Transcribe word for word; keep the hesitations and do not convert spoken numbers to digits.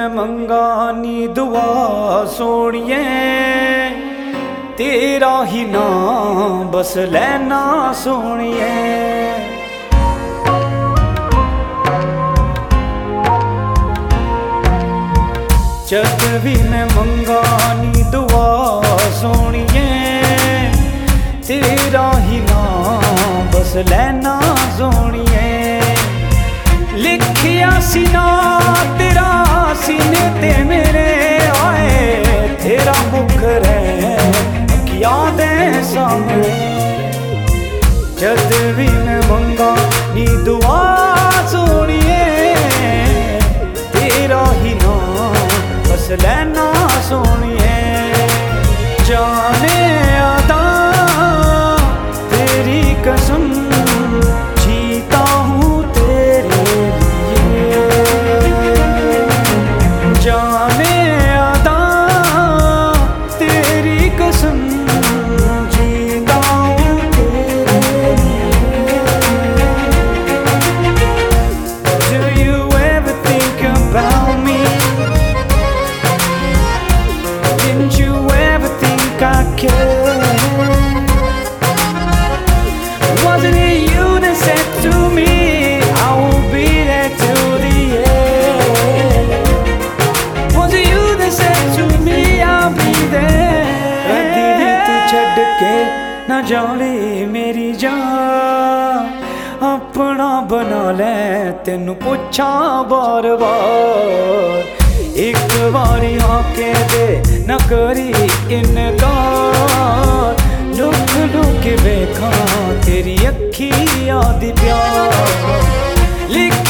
मैं मंगा नी दुआ सोनिए, तेरा ही नाम बस लेना सोनिए। जद भी मैं मंगा नी दुआ सोनिए, तेरा ही नाम बस लेना सोनिए। लिखिया सीना तेरा सीने ते मेरे आए, तेरा मुखर है यादें सामने। जद भी मैं मंगा नी दुआ सोनिए, तेरा ही नाम बस लेना सोनिए। जाने अदा तेरी कसम, जीता हूँ तेरे लिए। जाने अदा तेरी कसम, जीता हूँ तेरे लिए। Do you ever think about me? Didn't you ever think I cared? Wasn't it you that said to me, I will be there till the end? Was it you that said to me, I'll be there? कदी भी तू छड़ के ना जाने मेरी जान, अपना बना ले तेनू पुछा बार बार। एक बारी आके दे न करी इनकार, लुक लुक वेखा तेरी अखियां दी प्यार।